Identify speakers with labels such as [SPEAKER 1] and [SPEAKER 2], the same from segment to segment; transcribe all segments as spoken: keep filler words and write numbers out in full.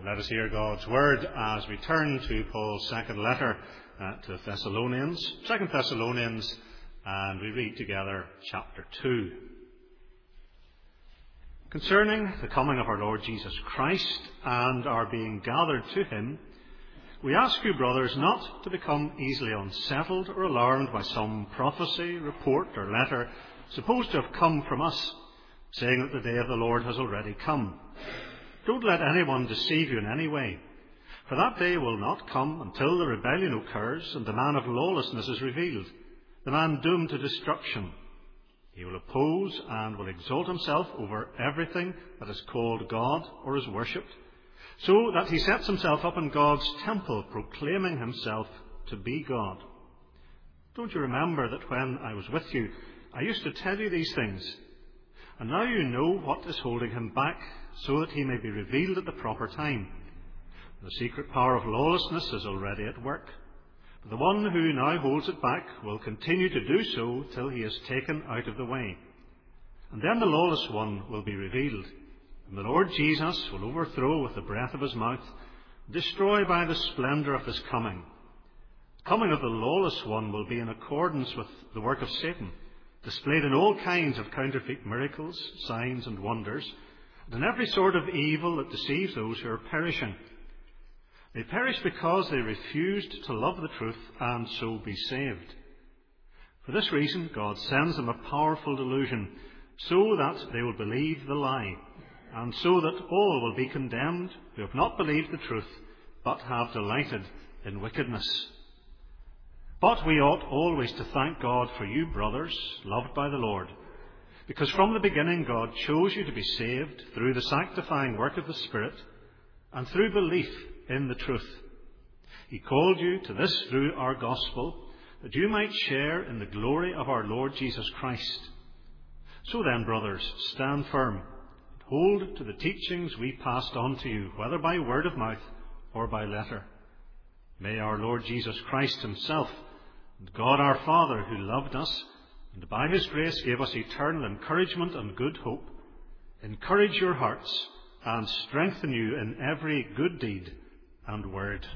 [SPEAKER 1] Let us hear God's word as we turn to Paul's second letter uh, to the Thessalonians, Second Thessalonians, and we read together chapter two. Concerning the coming of our Lord Jesus Christ and our being gathered to him, we ask you, brothers, not to become easily unsettled or alarmed by some prophecy, report, or letter supposed to have come from us, saying that the day of the Lord has already come. Don't let anyone deceive you in any way, for that day will not come until the rebellion occurs and the man of lawlessness is revealed, the man doomed to destruction. He will oppose and will exalt himself over everything that is called God or is worshipped, so that he sets himself up in God's temple, proclaiming himself to be God. Don't you remember that when I was with you, I used to tell you these things? And now you know what is holding him back, so that he may be revealed at the proper time. The secret power of lawlessness is already at work. But the one who now holds it back will continue to do so till he is taken out of the way. And then the lawless one will be revealed, and the Lord Jesus will overthrow with the breath of his mouth, destroy by the splendour of his coming. The coming of the lawless one will be in accordance with the work of Satan, displayed in all kinds of counterfeit miracles, signs and wonders, and in every sort of evil that deceives those who are perishing. They perish because they refused to love the truth and so be saved. For this reason, God sends them a powerful delusion, so that they will believe the lie, and so that all will be condemned who have not believed the truth, but have delighted in wickedness. But we ought always to thank God for you, brothers, loved by the Lord, because from the beginning God chose you to be saved through the sanctifying work of the Spirit and through belief in the truth. He called you to this through our gospel, that you might share in the glory of our Lord Jesus Christ. So then, brothers, stand firm and hold to the teachings we passed on to you, whether by word of mouth or by letter. May our Lord Jesus Christ himself, and God our Father, who loved us, and by his grace gave us eternal encouragement and good hope, encourage your hearts and strengthen you in every good deed and word.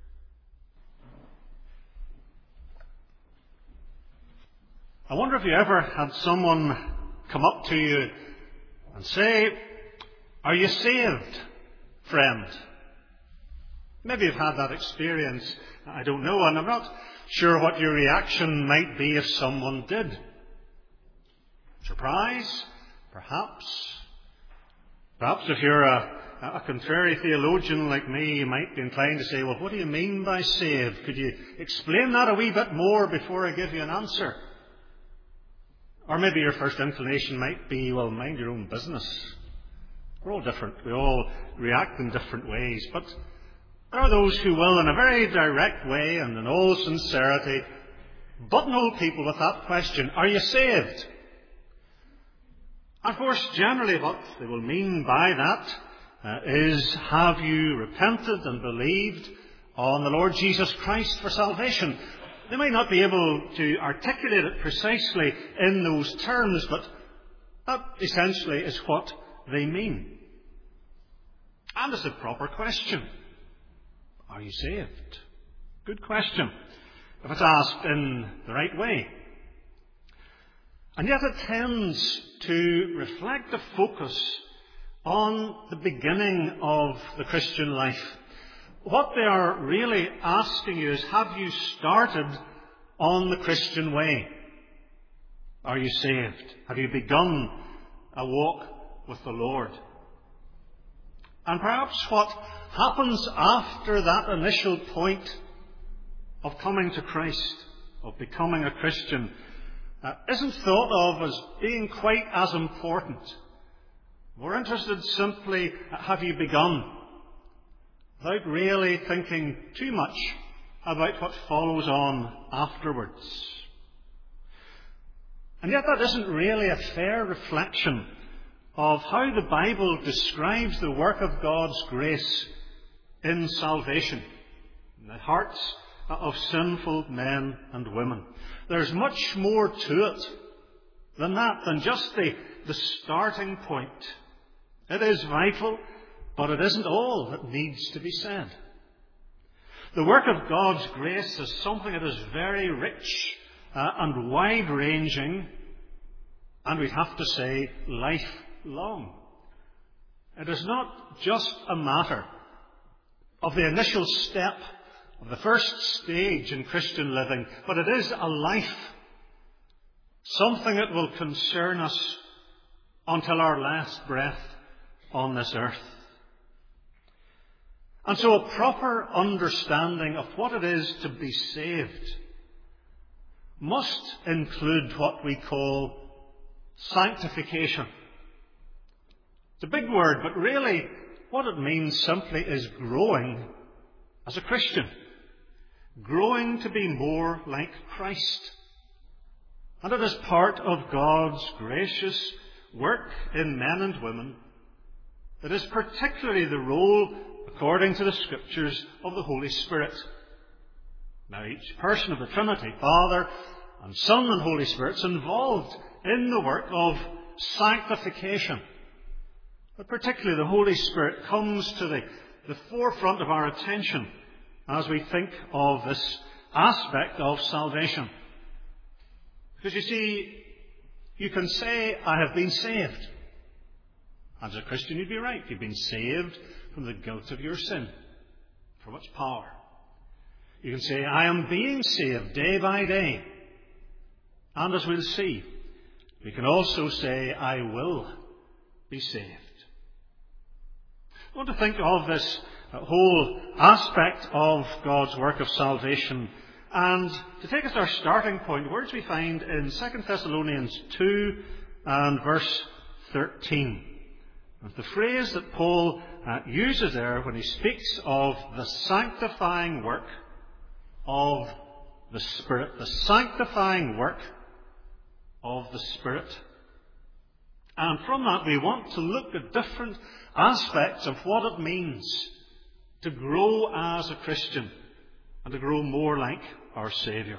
[SPEAKER 1] I wonder if you ever had someone come up to you and say, "Are you saved, friend?" Maybe you've had that experience. I don't know, and I'm not sure what your reaction might be if someone did. Surprise? Perhaps. Perhaps if you're a, a contrary theologian like me, you might be inclined to say, "Well, what do you mean by saved? Could you explain that a wee bit more before I give you an answer?" Or maybe your first inclination might be, "Well, mind your own business." We're all different. We all react in different ways. But there are those who will, in a very direct way and in all sincerity, buttonhole people with that question, "Are you saved?" And of course, generally what they will mean by that uh, is, have you repented and believed on the Lord Jesus Christ for salvation? They might not be able to articulate it precisely in those terms, but that essentially is what they mean. And it's a proper question. Are you saved? Good question, if it's asked in the right way. And yet it tends to reflect a focus on the beginning of the Christian life. What they are really asking you is, have you started on the Christian way? Are you saved? Have you begun a walk with the Lord? And perhaps what happens after that initial point of coming to Christ, of becoming a Christian, uh, isn't thought of as being quite as important. We're interested simply, have you begun? Without really thinking too much about what follows on afterwards. And yet that isn't really a fair reflection of how the Bible describes the work of God's grace in salvation, in the hearts of sinful men and women. There's much more to it than that, than just the, the starting point. It is vital But it isn't all that needs to be said. The work of God's grace is something that is very rich uh, and wide-ranging, and we'd have to say lifelong. It is not just a matter of the initial step, of the first stage in Christian living, but it is a life, something that will concern us until our last breath on this earth. And so a proper understanding of what it is to be saved must include what we call sanctification. It's a big word, but really what it means simply is growing as a Christian. Growing to be more like Christ. And it is part of God's gracious work in men and women. It is particularly the role, according to the Scriptures, of the Holy Spirit. Now, each person of the Trinity, Father and Son and Holy Spirit, is involved in the work of sanctification. But particularly the Holy Spirit comes to the, the forefront of our attention as we think of this aspect of salvation. Because you see, you can say, I have been saved. As a Christian, you'd be right. You've been saved from the guilt of your sin, from its power. You can say, I am being saved day by day. And as we'll see, we can also say, I will be saved. I want to think of this whole aspect of God's work of salvation. And to take us to our starting point, words we find in Second Thessalonians two and verse thirteen. The phrase that Paul uh, uses there when he speaks of the sanctifying work of the Spirit. The sanctifying work of the Spirit. And from that we want to look at different aspects of what it means to grow as a Christian and to grow more like our Saviour.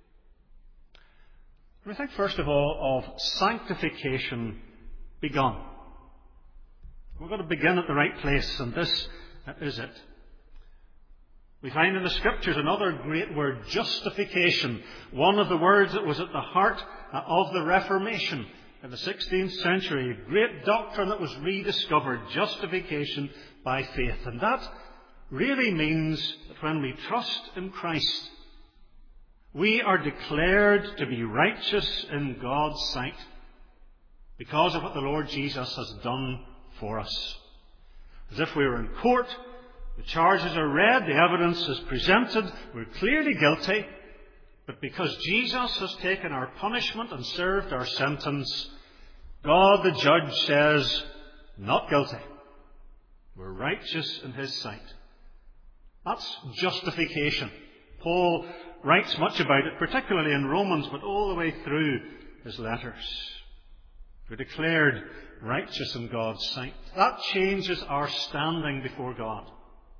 [SPEAKER 1] We think first of all of sanctification begun. We've got to begin at the right place, and this is it. We find in the Scriptures another great word, justification, one of the words that was at the heart of the Reformation in the sixteenth century, a great doctrine that was rediscovered, justification by faith. And that really means that when we trust in Christ, we are declared to be righteous in God's sight because of what the Lord Jesus has done for us. As if we were in court, the charges are read, the evidence is presented, we're clearly guilty, but because Jesus has taken our punishment and served our sentence, God the judge says, not guilty. We're righteous in His sight. That's justification. Paul writes much about it, particularly in Romans, but all the way through his letters. We're declared righteous in God's sight. That changes our standing before God.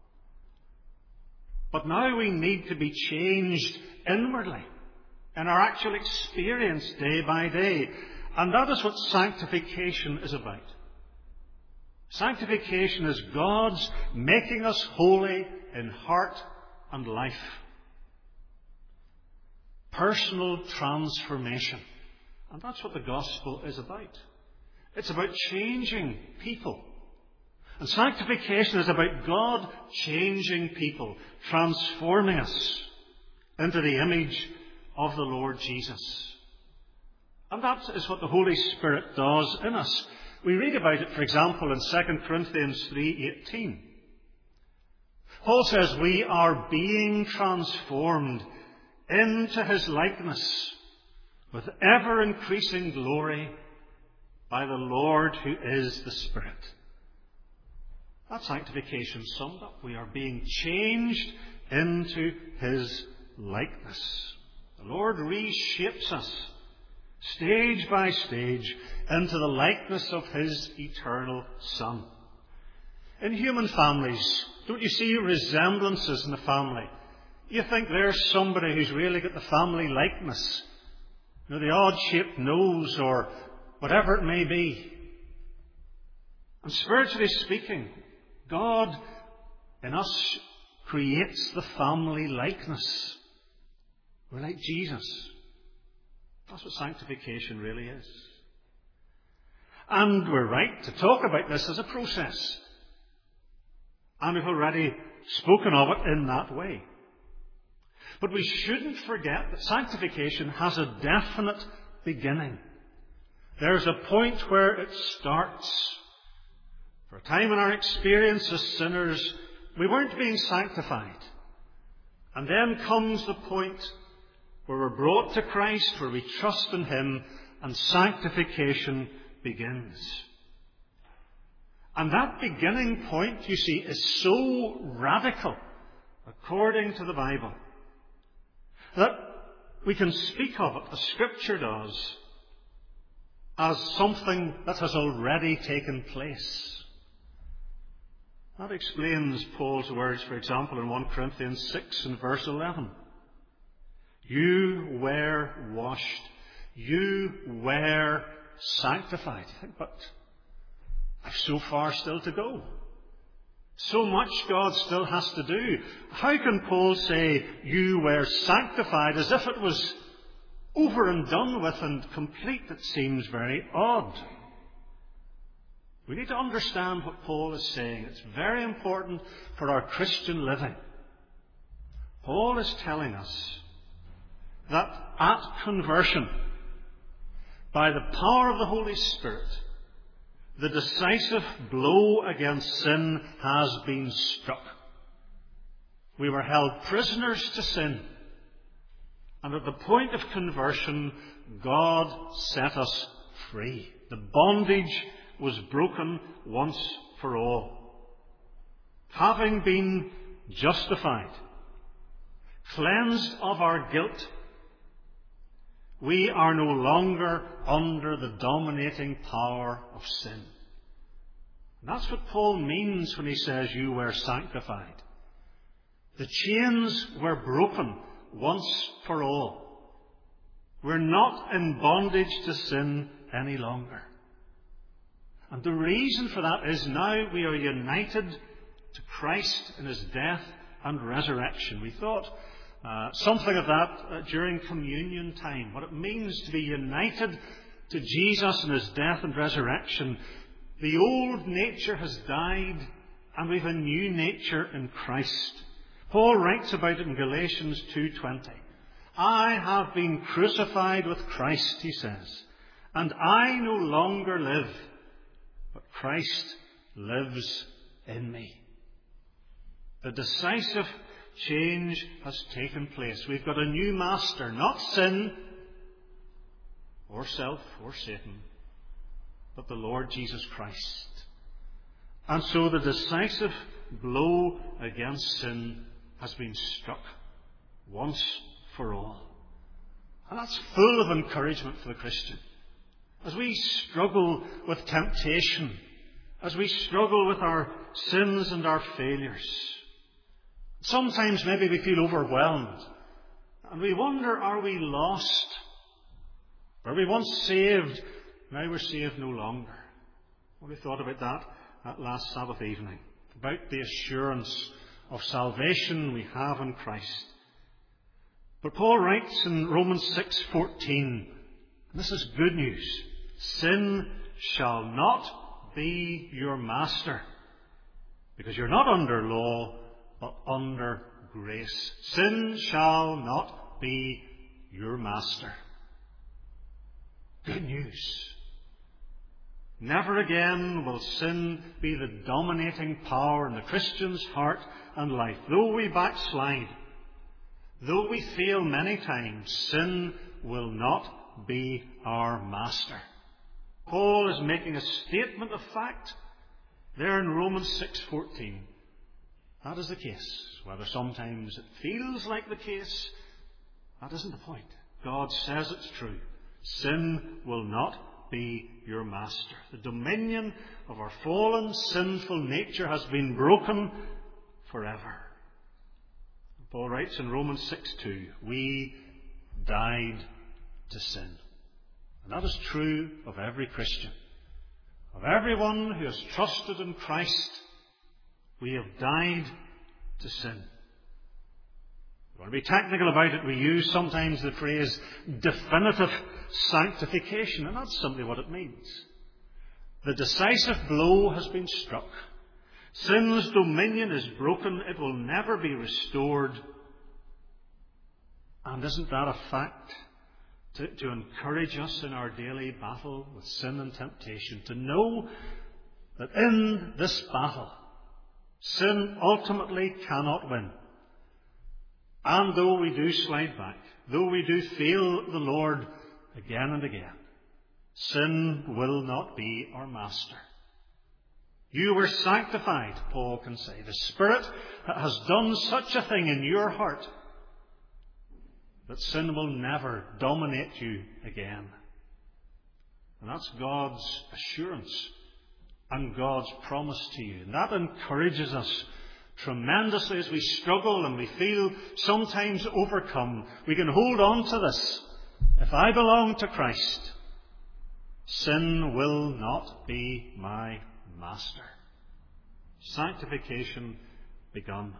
[SPEAKER 1] But now we need to be changed inwardly in our actual experience day by day. And that is what sanctification is about. Sanctification is God's making us holy in heart and life. Personal transformation. And that's what the gospel is about. It's about changing people. And sanctification is about God changing people, transforming us into the image of the Lord Jesus. And that is what the Holy Spirit does in us. We read about it, for example, in Second Corinthians three eighteen. Paul says, we are being transformed into His likeness with ever-increasing glory by the Lord who is the Spirit. That's sanctification summed up. We are being changed into His likeness. The Lord reshapes us, stage by stage, into the likeness of His eternal Son. In human families, don't you see resemblances in the family? You think there's somebody who's really got the family likeness. You know, the odd-shaped nose or whatever it may be. And spiritually speaking, God in us creates the family likeness. We're like Jesus. That's what sanctification really is. And we're right to talk about this as a process. And we've already spoken of it in that way. But we shouldn't forget that sanctification has a definite beginning. There's a point where it starts. For a time in our experience as sinners, we weren't being sanctified. And then comes the point where we're brought to Christ, where we trust in Him, and sanctification begins. And that beginning point, you see, is so radical, according to the Bible, that we can speak of it, as Scripture does, as something that has already taken place. That explains Paul's words, for example, in First Corinthians six and verse eleven. You were washed. You were sanctified. But I've so far still to go. So much God still has to do. How can Paul say you were sanctified as if it was over and done with and complete? It seems very odd. We need to understand what Paul is saying. It's very important for our Christian living. Paul is telling us that at conversion, by the power of the Holy Spirit, the decisive blow against sin has been struck. We were held prisoners to sin. And at the point of conversion, God set us free. The bondage was broken once for all. Having been justified, cleansed of our guilt, we are no longer under the dominating power of sin. And that's what Paul means when he says you were sanctified. The chains were broken once for all. We're not in bondage to sin any longer. And the reason for that is now we are united to Christ in His death and resurrection. We thought uh, something of that uh, during communion time. What it means to be united to Jesus in His death and resurrection. The old nature has died and we've a new nature in Christ. Paul writes about it in Galatians two twenty. I have been crucified with Christ, he says, and I no longer live, but Christ lives in me. The decisive change has taken place. We've got a new master, not sin or self or Satan, but the Lord Jesus Christ. And so the decisive blow against sin has been struck once for all. And that's full of encouragement for the Christian. As we struggle with temptation, as we struggle with our sins and our failures, sometimes maybe we feel overwhelmed and we wonder, are we lost? Were we once saved? Now we're saved no longer. Well, we thought about that at last Sabbath evening, about the assurance of salvation we have in Christ. But Paul writes in Romans six fourteen, and this is good news, sin shall not be your master, because you're not under law, but under grace. Sin shall not be your master. Good news. Never again will sin be the dominating power in the Christian's heart and life. Though we backslide, though we fail many times, sin will not be our master. Paul is making a statement of fact there in Romans six fourteen. That is the case. Whether sometimes it feels like the case, that isn't the point. God says it's true. Sin will not be your master. The dominion of our fallen, sinful nature has been broken forever. Paul writes in Romans six two, we died to sin. And that is true of every Christian, of everyone who has trusted in Christ We have died to sin. If we want to be technical about it, we use sometimes the phrase definitive sanctification, and that's simply what it means. The decisive blow has been struck. Sin's dominion is broken. It will never be restored. And isn't that a fact to, to encourage us in our daily battle with sin and temptation, to know that in this battle, sin ultimately cannot win. And though we do slide back, though we do fail the Lord again and again, sin will not be our master. You were sanctified, Paul can say. The Spirit has done such a thing in your heart that sin will never dominate you again. And that's God's assurance and God's promise to you. And that encourages us tremendously as we struggle and we feel sometimes overcome. We can hold on to this. If I belong to Christ, sin will not be my master. Sanctification begun.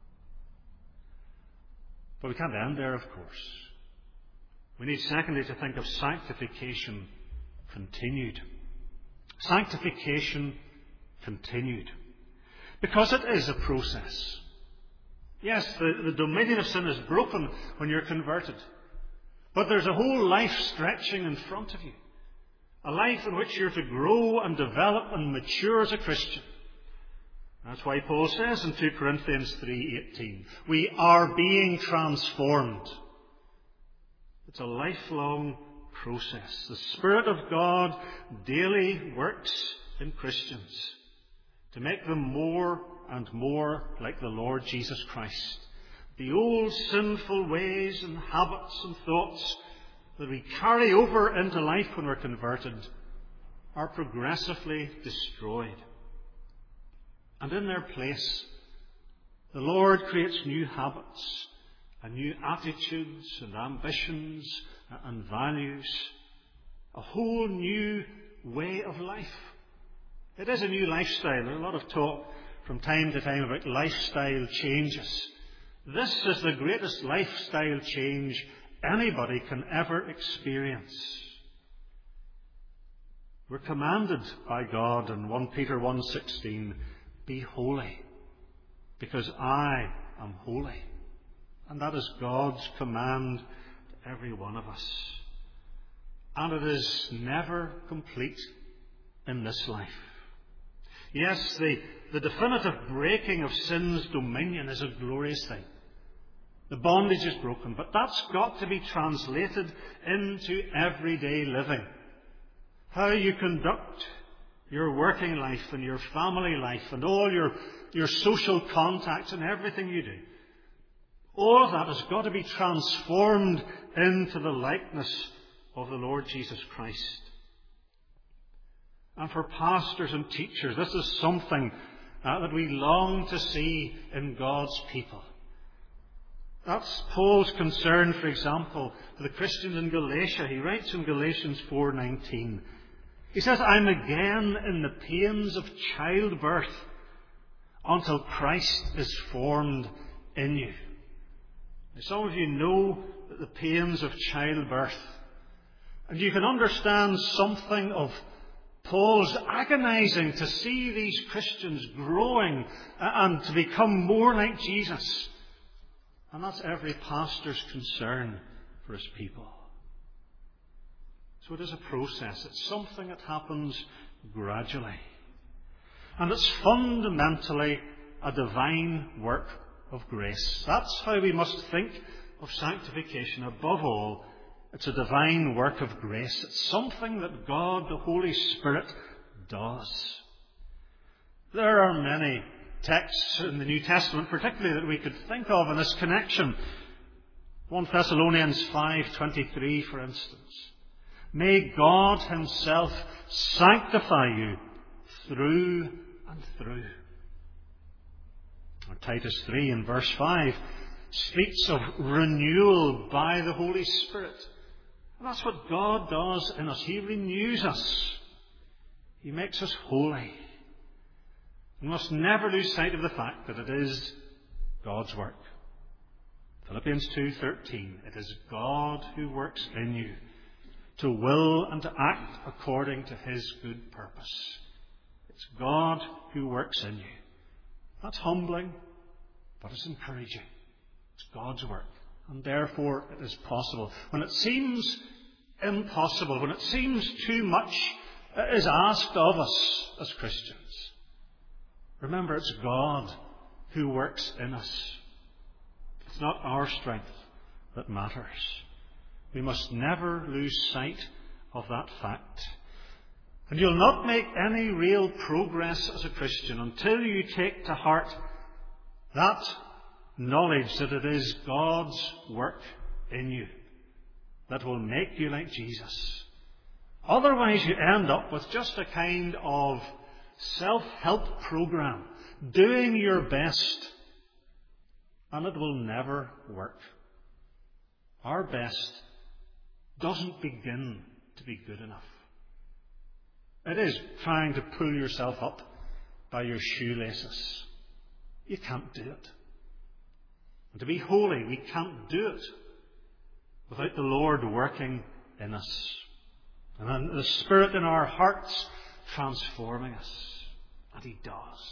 [SPEAKER 1] But we can't end there, of course. We need, secondly, to think of sanctification continued. Sanctification continued. Because it is a process. Yes, the, the dominion of sin is broken when you're converted. But there's a whole life stretching in front of you. A life in which you're to grow and develop and mature as a Christian. That's why Paul says in two Corinthians three eighteen, we are being transformed. It's a lifelong process. The Spirit of God daily works in Christians to make them more and more like the Lord Jesus Christ. The old sinful ways and habits and thoughts that we carry over into life when we're converted are progressively destroyed. And in their place, the Lord creates new habits and new attitudes and ambitions and values. A whole new way of life. It is a new lifestyle. There's a lot of talk from time to time about lifestyle changes. This is the greatest lifestyle change anybody can ever experience. We're commanded by God in First Peter one sixteen, be holy, because I am holy. And that is God's command to every one of us. And it is never complete in this life. Yes, the, the definitive breaking of sin's dominion is a glorious thing. The bondage is broken, but that's got to be translated into everyday living. How you conduct your working life and your family life and all your, your social contacts and everything you do. All of that has got to be transformed into the likeness of the Lord Jesus Christ. And for pastors and teachers, this is something uh, that we long to see in God's people. That's Paul's concern, for example, for the Christians in Galatia. He writes in Galatians four nineteen. He says, I'm again in the pains of childbirth until Christ is formed in you. Now, some of you know the pains of childbirth. And you can understand something of Paul's agonizing to see these Christians growing and to become more like Jesus. And that's every pastor's concern for his people. So it is a process. It's something that happens gradually. And it's fundamentally a divine work of grace. That's how we must think of sanctification. Above all, it's a divine work of grace. It's something that God, the Holy Spirit, does. There are many texts in the New Testament, particularly that we could think of in this connection. First Thessalonians five twenty-three, for instance. May God himself sanctify you through and through. Or Titus three in verse five speaks of renewal by the Holy Spirit. And that's what God does in us. He renews us. He makes us holy. We must never lose sight of the fact that it is God's work. Philippians two thirteen, it is God who works in you to will and to act according to his good purpose. It's God who works in you. That's humbling, but it's encouraging. It's God's work, and therefore it is possible. When it seems impossible, when it seems too much is asked of us as Christians, remember it's God who works in us. It's not our strength that matters. We must never lose sight of that fact. And you'll not make any real progress as a Christian until you take to heart that knowledge that it is God's work in you that will make you like Jesus. Otherwise you end up with just a kind of self-help program, doing your best, and it will never work. Our best doesn't begin to be good enough. It is trying to pull yourself up by your shoelaces. You can't do it. And to be holy, we can't do it without the Lord working in us. And the Spirit in our hearts transforming us. And he does.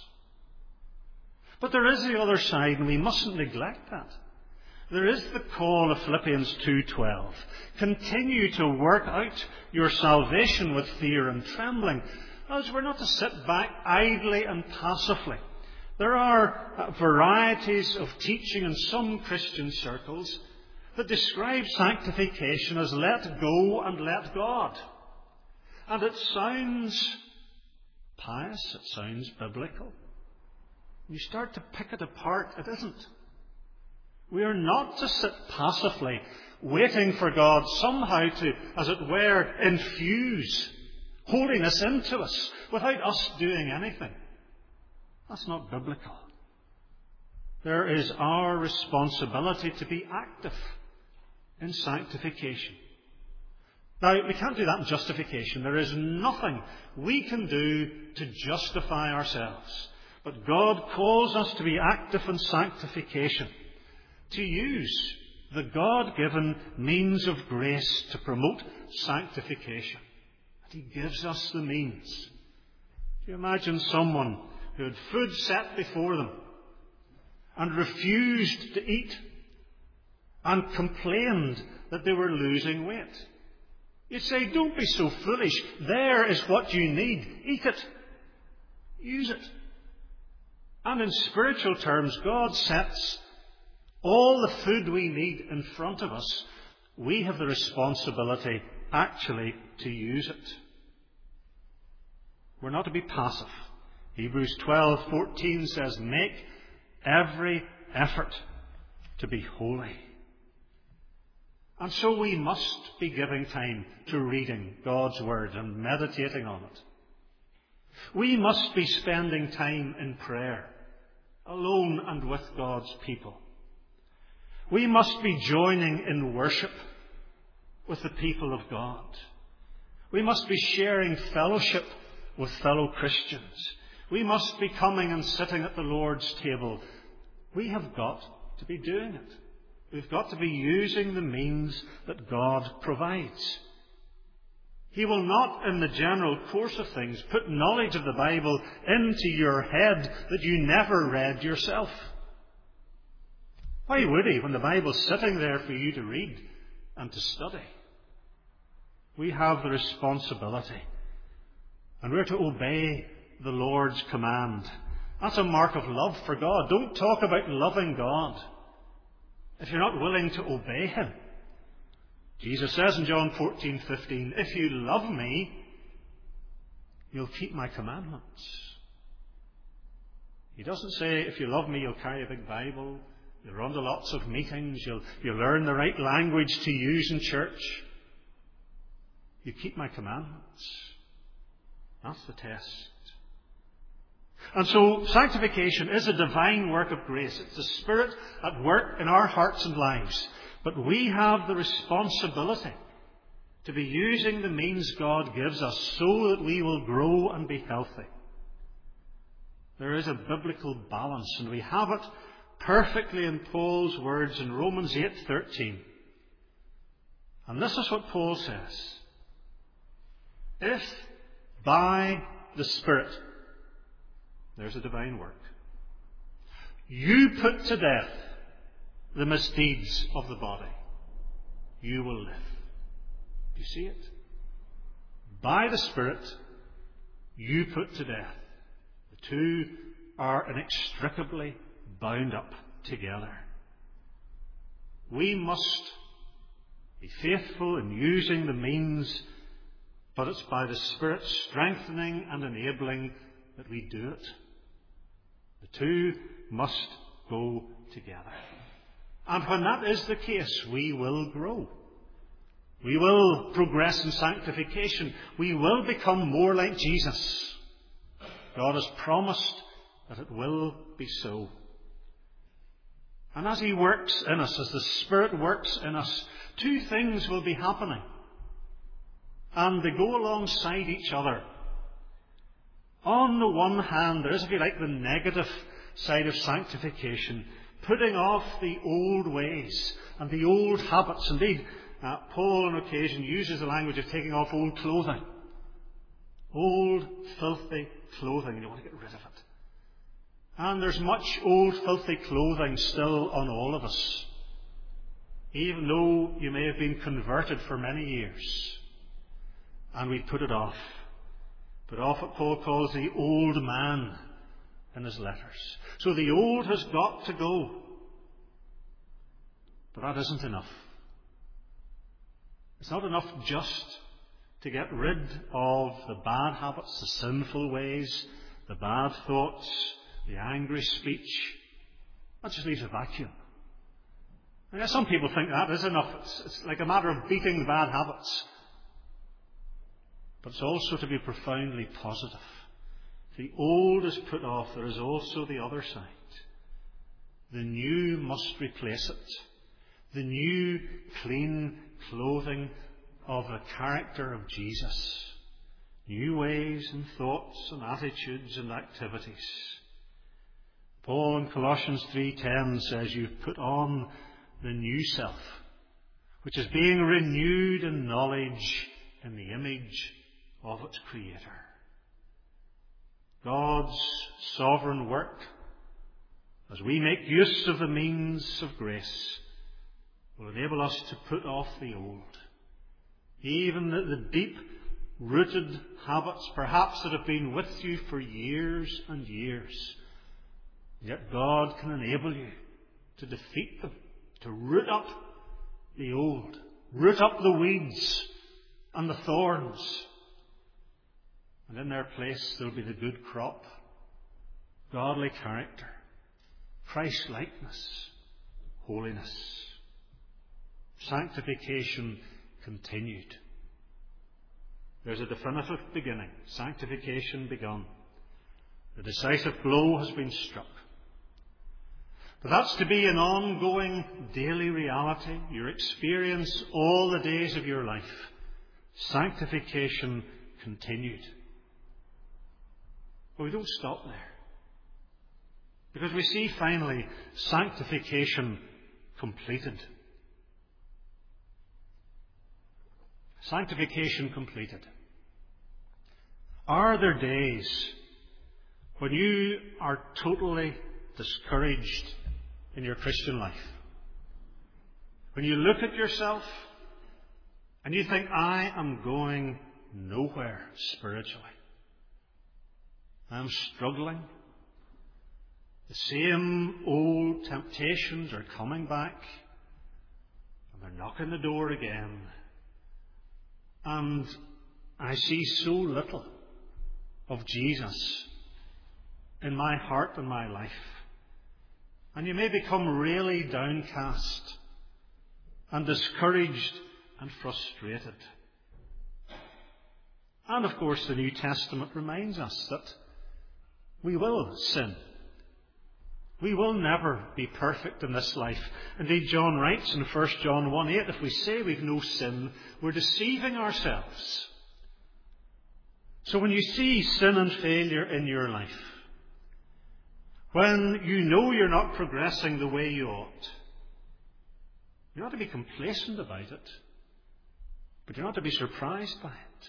[SPEAKER 1] But there is the other side, and we mustn't neglect that. There is the call of Philippians two twelve. Continue to work out your salvation with fear and trembling. As we're not to sit back idly and passively. There are varieties of teaching in some Christian circles that describe sanctification as let go and let God. And it sounds pious, it sounds biblical. You start to pick it apart, it isn't. We are not to sit passively, waiting for God somehow to, as it were, infuse holiness into us without us doing anything. That's not biblical. There is our responsibility to be active in sanctification. Now, we can't do that in justification. There is nothing we can do to justify ourselves. But God calls us to be active in sanctification, to use the God-given means of grace to promote sanctification. And he gives us the means. Do you imagine someone who had food set before them and refused to eat and complained that they were losing weight? You'd say, don't be so foolish. There is what you need. Eat it. Use it. And in spiritual terms, God sets all the food we need in front of us. We have the responsibility actually to use it. We're not to be passive. Hebrews twelve fourteen says, make every effort to be holy. And so we must be giving time to reading God's Word and meditating on it. We must be spending time in prayer, alone and with God's people. We must be joining in worship with the people of God. We must be sharing fellowship with fellow Christians. We must be coming and sitting at the Lord's table. We have got to be doing it. We've got to be using the means that God provides. He will not, in the general course of things, put knowledge of the Bible into your head that you never read yourself. Why would he, when the Bible's sitting there for you to read and to study? We have the responsibility, and we're to obey the Lord's command. That's a mark of love for God. Don't talk about loving God if you're not willing to obey him. Jesus says in John fourteen fifteen, if you love me, you'll keep my commandments. He doesn't say, if you love me, you'll carry a big Bible, you'll run to lots of meetings, you'll, you'll learn the right language to use in church. You keep my commandments. That's the test. And so sanctification is a divine work of grace. It's the Spirit at work in our hearts and lives. But we have the responsibility to be using the means God gives us so that we will grow and be healthy. There is a biblical balance, and we have it perfectly in Paul's words in Romans eight thirteen. And this is what Paul says. If by the Spirit, there's a divine work, you put to death the misdeeds of the body, you will live. Do you see it? By the Spirit, you put to death. The two are inextricably bound up together. We must be faithful in using the means, but it's by the Spirit strengthening and enabling that we do it. The two must go together. And when that is the case, we will grow. We will progress in sanctification. We will become more like Jesus. God has promised that it will be so. And as He works in us, as the Spirit works in us, two things will be happening. And they go alongside each other. On the one hand, there is, if you like, the negative side of sanctification, putting off the old ways and the old habits. Indeed, uh, Paul on occasion uses the language of taking off old clothing. Old, filthy clothing. You want to get rid of it. And there's much old, filthy clothing still on all of us, even though you may have been converted for many years. And we put it off. Put off what Paul calls the old man in his letters. So the old has got to go. But that isn't enough. It's not enough just to get rid of the bad habits, the sinful ways, the bad thoughts, the angry speech. That just leaves a vacuum. I guess some people think that is enough. It's, it's like a matter of beating the bad habits. But it's also to be profoundly positive. If the old is put off, there is also the other side. The new must replace it. The new, clean clothing of the character of Jesus. New ways and thoughts and attitudes and activities. Paul in Colossians three ten says, "You've put on the new self, which is being renewed in knowledge in the image of its Creator." God's sovereign work, as we make use of the means of grace, will enable us to put off the old. Even the, the deep-rooted habits, perhaps, that have been with you for years and years. Yet God can enable you to defeat them, to root up the old, root up the weeds and the thorns. And in their place there will be the good crop, godly character, Christ-likeness, holiness. Sanctification continued. There's a definitive beginning. Sanctification begun. The decisive blow has been struck. But that's to be an ongoing daily reality, your experience all the days of your life. Sanctification continued. But we don't stop there. Because we see finally sanctification completed. Sanctification completed. Are there days when you are totally discouraged in your Christian life? When you look at yourself and you think, I am going nowhere spiritually. I'm struggling. The same old temptations are coming back, and they're knocking the door again. And I see so little of Jesus in my heart and my life. And you may become really downcast and discouraged and frustrated. And of course the New Testament reminds us that we will sin. We will never be perfect in this life. Indeed, John writes in First John one eight, if we say we've no sin, we're deceiving ourselves. So when you see sin and failure in your life, when you know you're not progressing the way you ought, you're not to be complacent about it, but you're not to be surprised by it.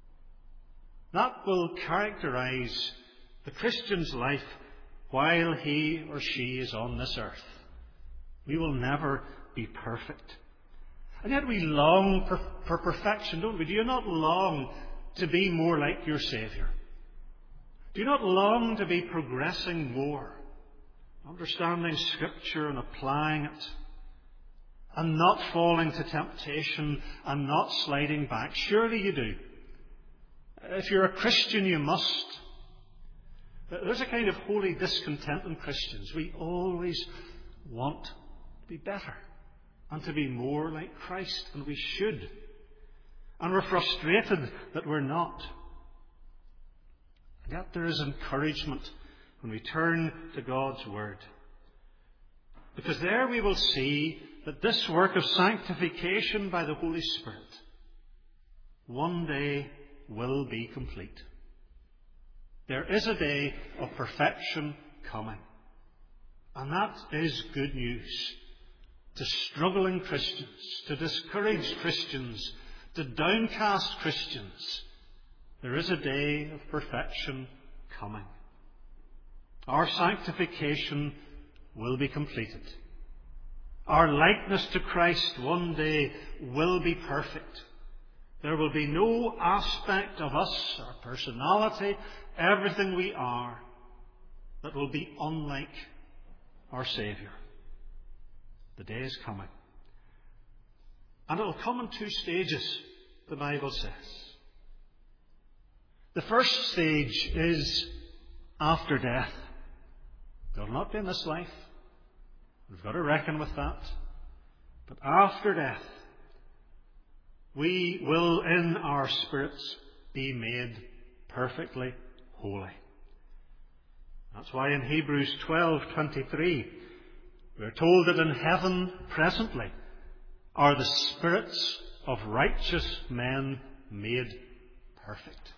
[SPEAKER 1] That will characterize the Christian's life while he or she is on this earth. We will never be perfect. And yet we long for, for perfection, don't we? Do you not long to be more like your Saviour? Do you not long to be progressing more, understanding Scripture and applying it, and not falling to temptation and not sliding back? Surely you do. If you're a Christian, you must. There's a kind of holy discontent in Christians. We always want to be better and to be more like Christ, and we should. And we're frustrated that we're not. And yet there is encouragement when we turn to God's Word. Because there we will see that this work of sanctification by the Holy Spirit one day will be complete. There is a day of perfection coming. And that is good news to struggling Christians, to discouraged Christians, to downcast Christians. There is a day of perfection coming. Our sanctification will be completed. Our likeness to Christ one day will be perfect. There will be no aspect of us, our personality, everything we are, that will be unlike our Saviour. The day is coming. And it will come in two stages, the Bible says. The first stage is after death. It will not be in this life. We've got to reckon with that. But after death, we will in our spirits be made perfectly holy. That's why in Hebrews twelve twenty-three we are told that in heaven presently are the spirits of righteous men made perfect.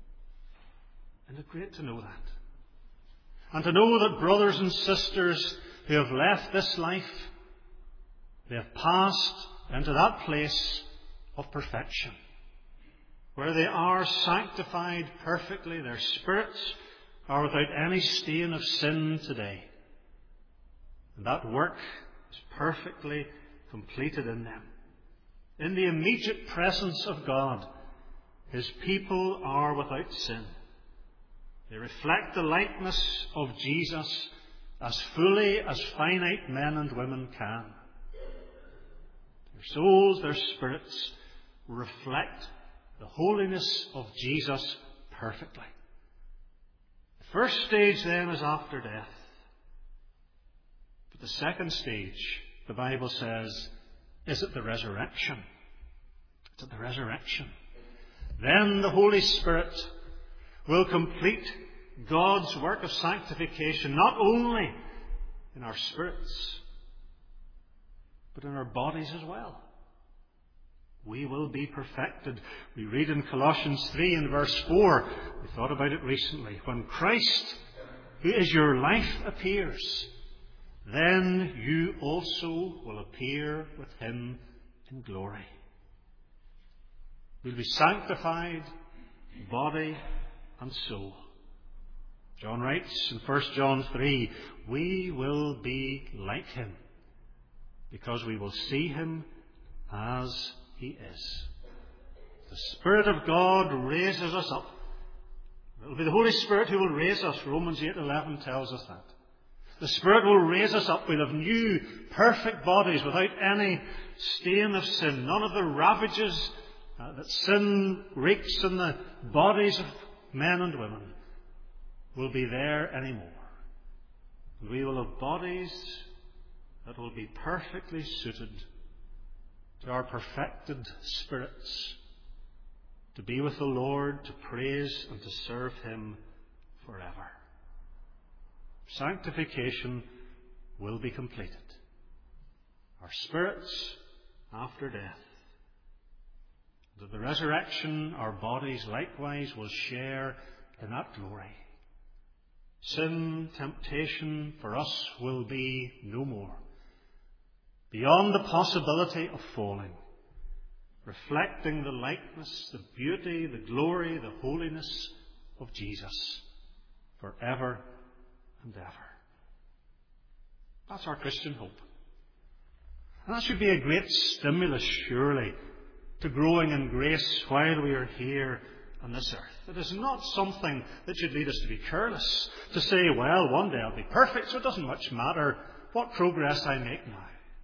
[SPEAKER 1] And it's great to know that. And to know that brothers and sisters who have left this life, they have passed into that place of perfection, where they are sanctified perfectly. Their spirits are without any stain of sin today. And that work is perfectly completed in them. In the immediate presence of God, His people are without sin. They reflect the likeness of Jesus as fully as finite men and women can. Their souls, their spirits reflect the holiness of Jesus perfectly. The first stage then is after death. But the second stage, the Bible says, is at the resurrection. It's at the resurrection. Then the Holy Spirit will complete God's work of sanctification, not only in our spirits, but in our bodies as well. We will be perfected. We read in Colossians three and verse four, we thought about it recently, when Christ, who is your life, appears, then you also will appear with Him in glory. We'll be sanctified, body and soul. John writes in First John three, we will be like Him, because we will see Him as He is. The Spirit of God raises us up. It will be the Holy Spirit who will raise us. Romans eight eleven tells us that. The Spirit will raise us up. We'll have new, perfect bodies without any stain of sin. None of the ravages uh, that sin wreaks in the bodies of men and women will be there anymore. And we will have bodies that will be perfectly suited to our perfected spirits, to be with the Lord, to praise and to serve Him forever. Sanctification will be completed. Our spirits after death. And at the resurrection, our bodies likewise will share in that glory. Sin, temptation for us will be no more. Beyond the possibility of falling, reflecting the likeness, the beauty, the glory, the holiness of Jesus forever and ever. That's our Christian hope. And that should be a great stimulus, surely, to growing in grace while we are here on this earth. It is not something that should lead us to be careless, to say, well, one day I'll be perfect, so it doesn't much matter what progress I make now.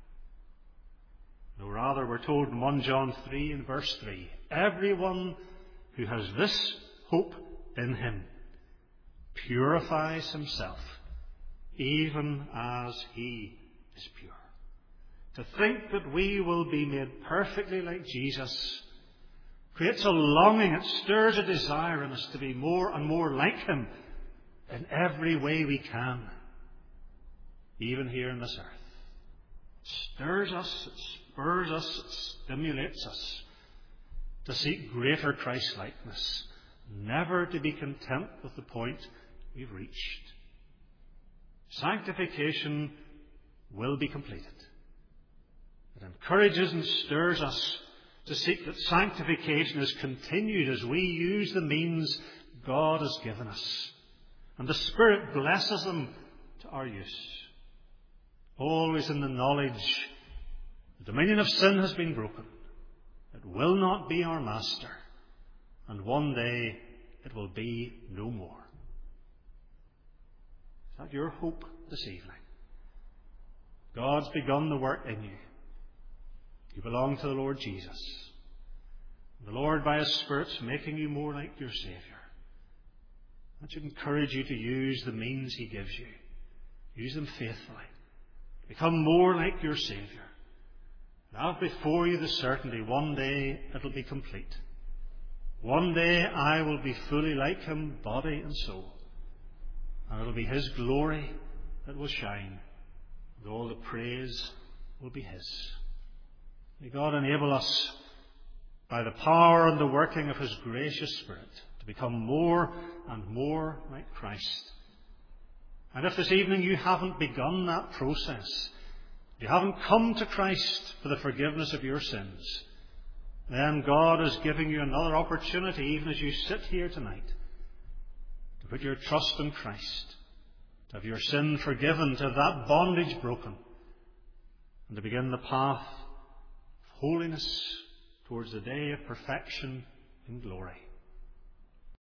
[SPEAKER 1] No, rather, we're told in First John three and verse three, everyone who has this hope in him purifies himself, even as he is pure. To think that we will be made perfectly like Jesus creates a longing, it stirs a desire in us to be more and more like him in every way we can, even here on this earth. It stirs us, it spurs us, it stimulates us to seek greater Christ-likeness, never to be content with the point we've reached. Sanctification will be completed. It encourages and stirs us to seek that sanctification is continued as we use the means God has given us. And the Spirit blesses them to our use. Always in the knowledge the dominion of sin has been broken. It will not be our master. And one day it will be no more. Is that your hope this evening? God's begun the work in you. You belong to the Lord Jesus. The Lord, by His Spirit, is making you more like your Saviour. That should encourage you to use the means He gives you. Use them faithfully. Become more like your Saviour. And have before you the certainty one day it will be complete. One day I will be fully like Him, body and soul. And it will be His glory that will shine. And all the praise will be His. May God enable us, by the power and the working of His gracious Spirit, to become more and more like Christ. And if this evening you haven't begun that process, you haven't come to Christ for the forgiveness of your sins, then God is giving you another opportunity, even as you sit here tonight, to put your trust in Christ, to have your sin forgiven, to have that bondage broken, and to begin the path of holiness towards the day of perfection in glory.